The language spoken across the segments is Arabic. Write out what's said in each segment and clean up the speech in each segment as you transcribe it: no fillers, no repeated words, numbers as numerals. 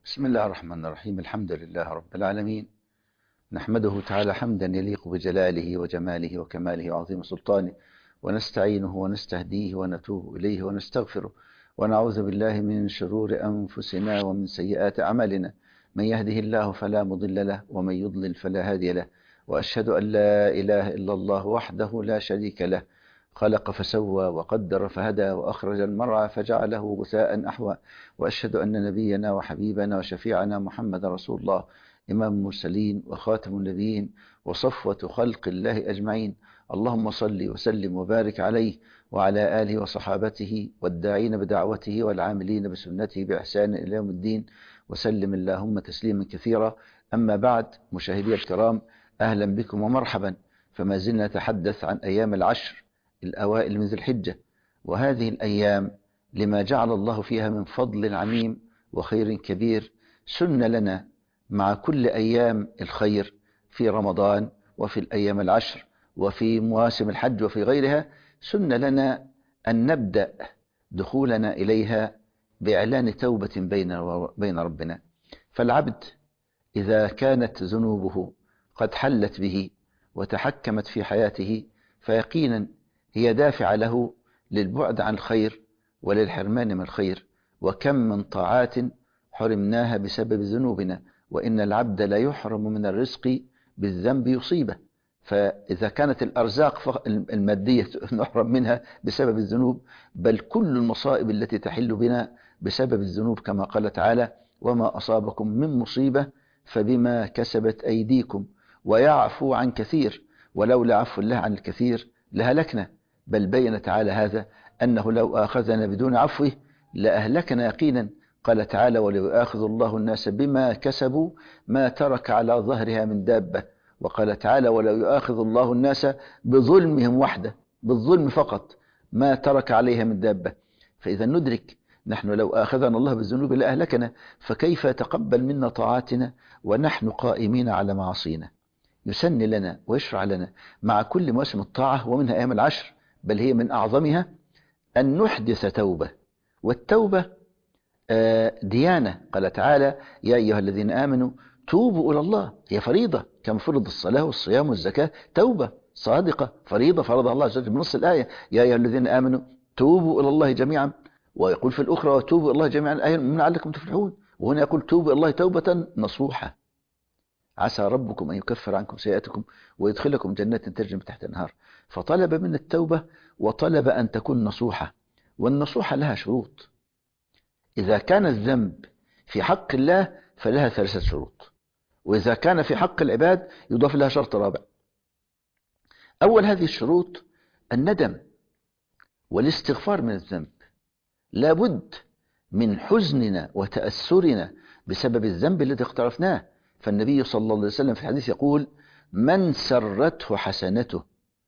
بسم الله الرحمن الرحيم. الحمد لله رب العالمين، نحمده تعالى حمدا يليق بجلاله وجماله وكماله وعظيم سلطانه، ونستعينه ونستهديه ونتوب إليه ونستغفره، ونعوذ بالله من شرور أنفسنا ومن سيئات أعمالنا. من يهده الله فلا مضل له، ومن يضلل فلا هادي له. وأشهد أن لا إله إلا الله وحده لا شريك له، خلق فسوى وقدر فهدى وأخرج المرعى فجعله غثاء أحوى. وأشهد أن نبينا وحبيبنا وشفيعنا محمد رسول الله، إمام المرسلين وخاتم النبيين وصفوة خلق الله أجمعين. اللهم صل وسلم وبارك عليه وعلى آله وصحابته والداعين بدعوته والعاملين بسنته بإحسان إلى يوم الدين، وسلم اللهم تسليما كثيرا. أما بعد، مشاهدي الكرام، أهلا بكم ومرحبا. فما زلنا نتحدث عن أيام العشر الأوائل من ذي الحجة، وهذه الأيام لما جعل الله فيها من فضل عميم وخير كبير. سن لنا مع كل أيام الخير في رمضان وفي الأيام العشر وفي مواسم الحج وفي غيرها، سن لنا أن نبدأ دخولنا إليها بإعلان توبة بين ربنا. فالعبد إذا كانت ذنوبه قد حلت به وتحكمت في حياته، فيقينا هي دافع له للبعد عن الخير وللحرمان من الخير. وكم من طاعات حرمناها بسبب ذنوبنا، وإن العبد لا يحرم من الرزق بالذنب يصيبه. فإذا كانت الأرزاق المادية نحرم منها بسبب الذنوب، بل كل المصائب التي تحل بنا بسبب الذنوب، كما قال تعالى: وما أصابكم من مصيبة فبما كسبت أيديكم ويعفو عن كثير، ولولا عفو الله عن الكثير لهلكنا. بل بين تعالى هذا أنه لو آخذنا بدون عفوه لأهلكنا يقينا. قال تعالى: ولو يؤاخذ الله الناس بما كسبوا ما ترك على ظهرها من دابة. وقال تعالى: ولو يؤاخذ الله الناس بظلمهم وحده، بالظلم فقط، ما ترك عليها من دابة. فإذا ندرك نحن لو آخذنا الله بالذنوب لأهلكنا، فكيف يتقبل منا طاعاتنا ونحن قائمين على معاصينا؟ يسن لنا ويشرع لنا مع كل مواسم الطاعة، ومنها أيام العشر، بل هي من أعظمها، أن نحدث توبة. والتوبة ديانة. قال تعالى: يا أيها الذين آمنوا توبوا إلى الله. هي فريضة كما فرض الصلاة والصيام والزكاة، توبة صادقة فريضة فرضها الله عز وجل بنص الآية: يا أيها الذين آمنوا توبوا إلى الله جميعا. ويقول في الأخرى: وتوبوا إلى الله جميعا أي من لعلكم تفلحون. وهنا يقول: توبوا إلى الله توبة نصوحة، عسى ربكم أن يكفر عنكم سيئاتكم ويدخلكم جنات تجري من تحت الأنهار. فطلب من التوبة وطلب أن تكون نصوحة. والنصوحة لها شروط. إذا كان الذنب في حق الله فلها 3 شروط، وإذا كان في حق العباد يضاف لها شرط رابع. أول هذه الشروط الندم والاستغفار من الذنب. لابد من حزننا وتأثرنا بسبب الذنب الذي اقترفناه. فالنبي صلى الله عليه وسلم في الحديث يقول: من سرته حسنته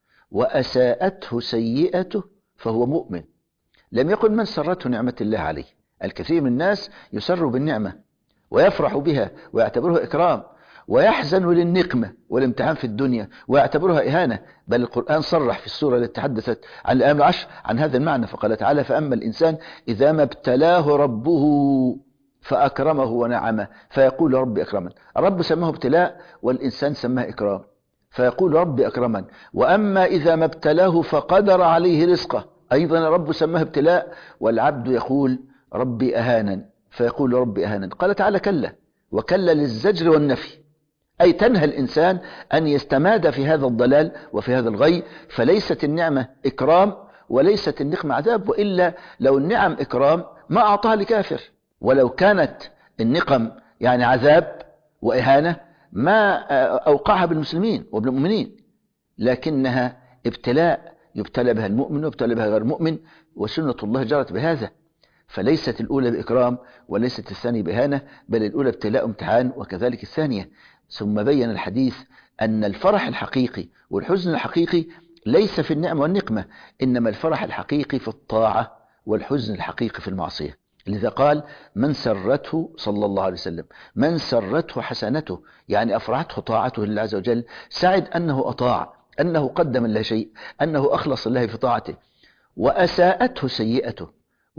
وأساءته سيئته فهو مؤمن. لم يقل من سرته نعمة الله عليه. الكثير من الناس يسر بالنعمة ويفرح بها ويعتبرها إكرام، ويحزن للنقمة والامتحان في الدنيا ويعتبرها إهانة. بل القرآن صرح في السورة التي تحدثت عن الأيام العشر عن هذا المعنى، فقال تعالى: فأما الإنسان إذا ما ابتلاه ربه فأكرمه ونعمه فيقول ربي أكرمن. الرب سماه ابتلاء والإنسان سماه إكرام، فيقول ربي أكرمن. وأما إذا ما ابتلاه فقدر عليه رزقه، أيضا الرب سماه ابتلاء والعبد يقول ربي أهانا، فيقول ربي أهانا. قال تعالى: كلا، وكلا للزجر والنفي، أي تنهى الإنسان أن يستماد في هذا الضلال وفي هذا الغي. فليست النعمة إكرام وليست النقمة عذاب، وإلا لو النعم إكرام ما أعطاها لكافر، ولو كانت النقم يعني عذاب وإهانة ما أوقعها بالمسلمين وبالمؤمنين، لكنها ابتلاء يبتلى بها المؤمن ويبتلى بها غير المؤمن، وسنة الله جرت بهذا. فليست الأولى بإكرام وليست الثانية بإهانة، بل الأولى ابتلاء امتحان وكذلك الثانية. ثم بين الحديث أن الفرح الحقيقي والحزن الحقيقي ليس في النعمة والنقمة، إنما الفرح الحقيقي في الطاعة والحزن الحقيقي في المعصية. لذا قال: من سرته، صلى الله عليه وسلم، من سرته حسنته، يعني أفرحته طاعته لله عز وجل، سعد أنه أطاع، أنه قدم الله شيء، أنه أخلص الله في طاعته. وأساءته سيئته،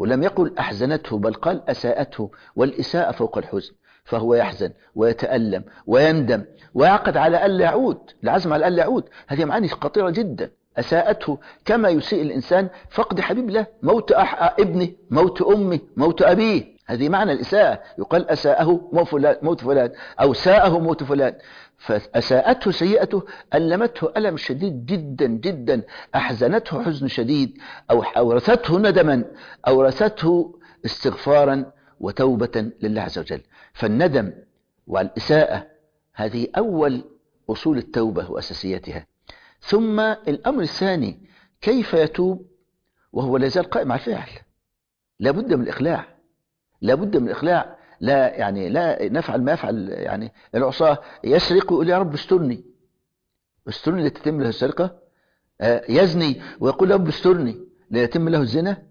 ولم يقل أحزنته، بل قال أساءته، والإساءة فوق الحزن، فهو يحزن ويتألم ويندم ويعقد على ألا يعود، العزم على ألا يعود. هذه معاني خطيرة جدا. أساءته كما يسيء الإنسان فقد حبيب له، موت ابنه، موت أمه، موت أبيه، هذه معنى الإساءة. يقال أساءه موت فلان، أو ساءه موت فلان. فأساءته سيئته ألمته ألم شديد جدا جدا، أحزنته حزن شديد، أو أورثته ندما، أورثته استغفارا وتوبة لله عز وجل. فالندم والإساءة هذه أول أصول التوبة وأساسياتها. ثم الأمر الثاني، كيف يتوب وهو لا يزال قائم على الفعل؟ لا بد من الإقلاع، لا بد من الإقلاع. لا يعني لا نفعل ما يفعل يعني العصاة، يسرق ويقول يا رب استرني، استرني لتتم له السرقة. يزني ويقول يا رب استرني ليتم له الزنا.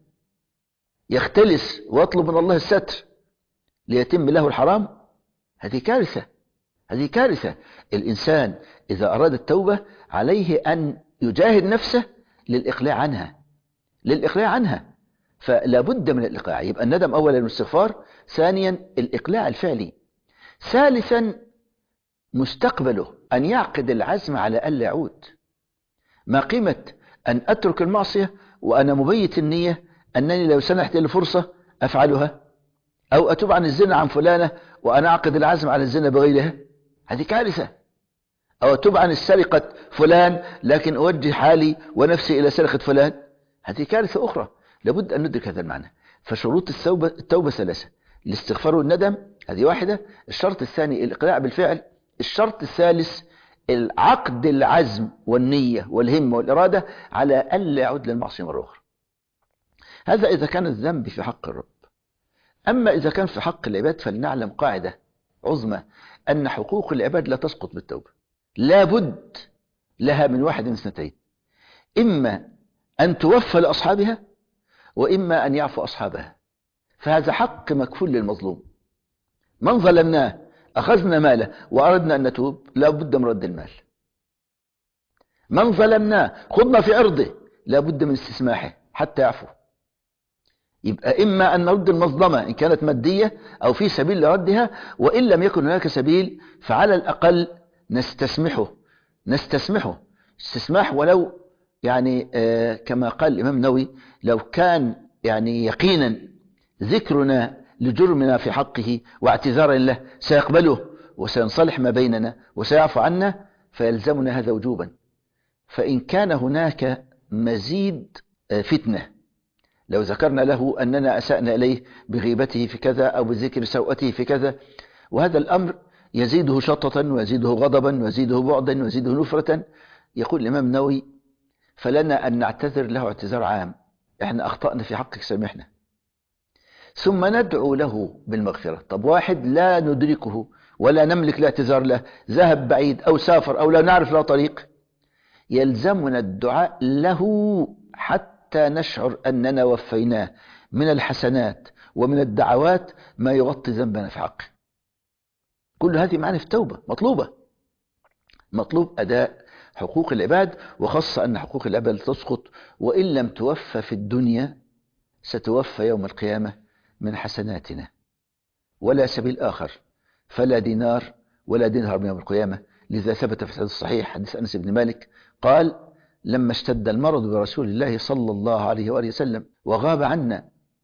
يختلس ويطلب من الله الستر ليتم له الحرام. هذه كارثة، هذه كارثة. الإنسان إذا أراد التوبة عليه أن يجاهد نفسه للإقلاع عنها، للإقلاع عنها. فلا بد من الإقلاع. يبقى الندم أولا الاستغفار، ثانيا الإقلاع الفعلي، ثالثا مستقبله أن يعقد العزم على ألا يعود. ما قيمة أن أترك المعصية وأنا مبيت النية أنني لو سنحت لي فرصة أفعلها، أو أتوب عن الزنا عن فلانة وأنا أعقد العزم على الزنا بغيرها، هذه كارثة. أو أتوب عن السرقة فلان لكن أوجه حالي ونفسي إلى سرقة فلان، هذه كارثة أخرى. لابد أن ندرك هذا المعنى. فشروط التوبة ثلاثة: الاستغفار والندم، هذه واحدة. الشرط الثاني الإقلاع بالفعل. الشرط الثالث العقد العزم والنية والهمة والإرادة على ألا يعود للمعصية مرة أخرى. هذا إذا كان الذنب في حق الرب. أما إذا كان في حق العباد فلنعلم قاعدة عظمى، أن حقوق العباد لا تسقط بالتوبة، لا بد لها من واحد من اثنتين: إما أن توفى لأصحابها، وإما أن يعفو أصحابها. فهذا حق مكفول للمظلوم. من ظلمناه أخذنا ماله وأردنا أن نتوب، لا بد من رد المال. من ظلمناه خضنا في عرضه، لا بد من استسماحه حتى يعفو. يبقى إما أن نرد المظلمة إن كانت مادية أو في سبيل لردها، وإن لم يكن هناك سبيل فعلى الأقل نستسمحه استسماح، ولو يعني كما قال الإمام النووي: لو كان يعني يقينا ذكرنا لجرمنا في حقه واعتذارا له سيقبله وسينصلح ما بيننا وسيعفو عنا، فيلزمنا هذا وجوبا. فإن كان هناك مزيد فتنة، لو ذكرنا له أننا أسأنا إليه بغيبته في كذا أو بذكر سوءته في كذا، وهذا الأمر يزيده شططا ويزيده غضبا ويزيده بعدا ويزيده نفرة، يقول الإمام النووي: فلنا أن نعتذر له اعتذار عام: إحنا أخطأنا في حقك سامحنا، ثم ندعو له بالمغفرة. طب واحد لا ندركه ولا نملك الاعتذار له، ذهب بعيد أو سافر أو لا نعرف له طريق، يلزمنا الدعاء له حتى نشعر أننا وفيناه من الحسنات ومن الدعوات ما يغطي ذنبنا في حقه. كل هذه معاني في التوبة مطلوبة. مطلوب أداء حقوق العباد، وخاصة أن حقوق العباد تسقط، وإن لم توفى في الدنيا ستوفى يوم القيامة من حسناتنا، ولا سبيل آخر، فلا دينار ولا درهم يوم القيامة. لذا ثبت في الحديث الصحيح حديث أنس بن مالك قال: لما اشتد المرض برسول الله صلى الله عليه وآله وسلم وغاب عنا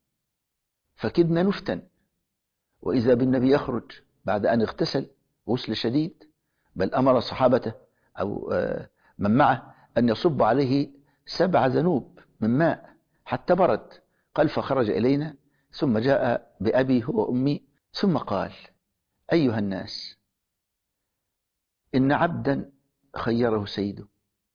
فكدنا نفتن، وإذا بالنبي يخرج بعد أن اغتسل غسل شديد، بل أمر صحابته أو من معه أن يصب عليه 7 ذنوب من ماء حتى برد. قال: فخرج إلينا ثم جاء بأبي هو أمي ثم قال: أيها الناس، إن عبدا خيره سيده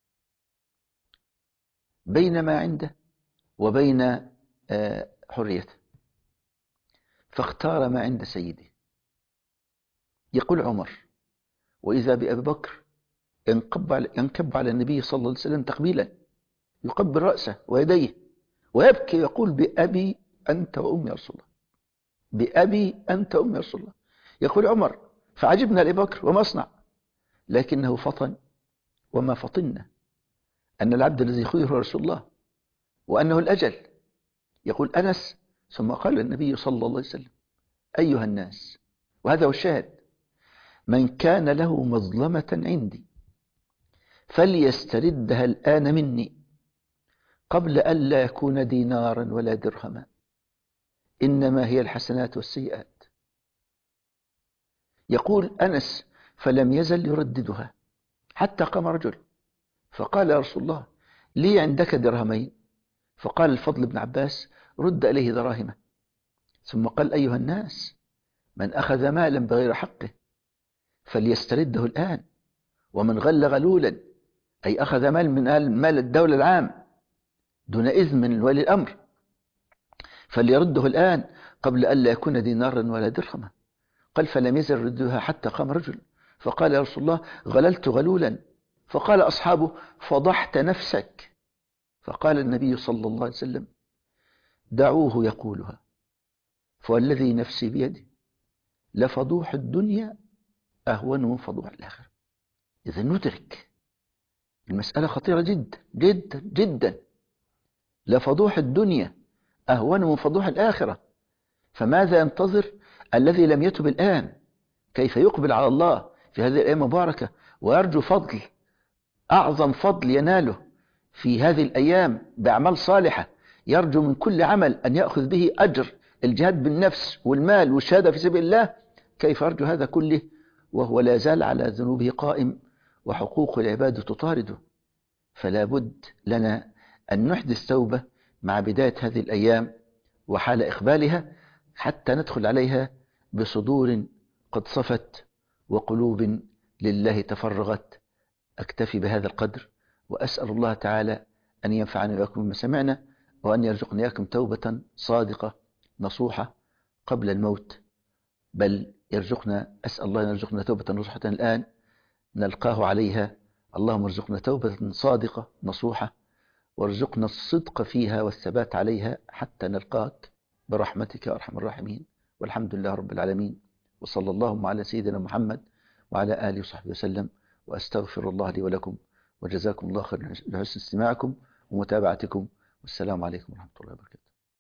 بين ما عنده وبين حريته، فاختار ما عند سيده. يقول عمر: وإذا بأبي بكر ينكب على النبي صلى الله عليه وسلم تقبيلا، يقبل رأسه ويديه ويبكي، يقول: بأبي أنت وأمي يا رسول الله، بأبي أنت وأمي يا رسول الله. يقول عمر: فعجبنا لأبي بكر وما أصنع، لكنه فطن وما فطنا أن العبد الذي خير هو رسول الله وأنه الأجل. يقول أنس: ثم قال النبي صلى الله عليه وسلم: أيها الناس، وهذا هو الشاهد: من كان له مظلمة عندي فليستردها الآن مني قبل أن لا يكون دينارا ولا درهما، إنما هي الحسنات والسيئات. يقول أنس: فلم يزل يرددها حتى قام رجل فقال: يا رسول الله، لي عندك درهمين. فقال الفضل بن عباس: رد إليه دراهمه. ثم قال: أيها الناس، من أخذ مالا بغير حقه فليسترده الآن، ومن غل غلولا، أي أخذ مال من مال الدولة العام دون إذن من ولي الأمر، فليرده الآن قبل أن لا يكون دينارا ولا درهما. قال: فلم يزل يردها حتى قام رجل فقال: يا رسول الله، غللت غلولا. فقال أصحابه: فضحت نفسك. فقال النبي صلى الله عليه وسلم: دعوه يقولها، فوالذي نفسي بيده لفضوح الدنيا أهون من فضوح الآخرة. إذا ندرك المسألة خطيرة جدا جدا جدا. لفضوح الدنيا أهون من فضوح الآخرة. فماذا ينتظر الذي لم يتب الآن؟ كيف يقبل على الله في هذه الأيام المباركة ويرجو فضل، أعظم فضل يناله في هذه الأيام بأعمال صالحة، يرجو من كل عمل أن يأخذ به أجر الجهاد بالنفس والمال والشهادة في سبيل الله؟ كيف يرجو هذا كله وهو لا زال على ذنوبه قائم وحقوق العباد تطارده؟ فلا بد لنا أن نحدث توبة مع بداية هذه الأيام وحال إقبالها، حتى ندخل عليها بصدور قد صفت وقلوب لله تفرغت. أكتفي بهذا القدر، وأسأل الله تعالى أن ينفعني وإياكم بما سمعنا، وأن يرزقني إياكم توبة صادقة نصوحة قبل الموت، بل يرزقنا، أسأل الله أن يرزقنا توبة نصوحة الآن نلقاه عليها. اللهم ارزقنا توبة صادقة نصوحة، وارزقنا الصدق فيها والثبات عليها حتى نلقاك برحمتك يا أرحم الراحمين. والحمد لله رب العالمين، وصلى اللهم على سيدنا محمد وعلى آله وصحبه وسلم. وأستغفر الله لي ولكم، وجزاكم الله خيرا لحسن استماعكم ومتابعتكم، والسلام عليكم ورحمة الله وبركاته.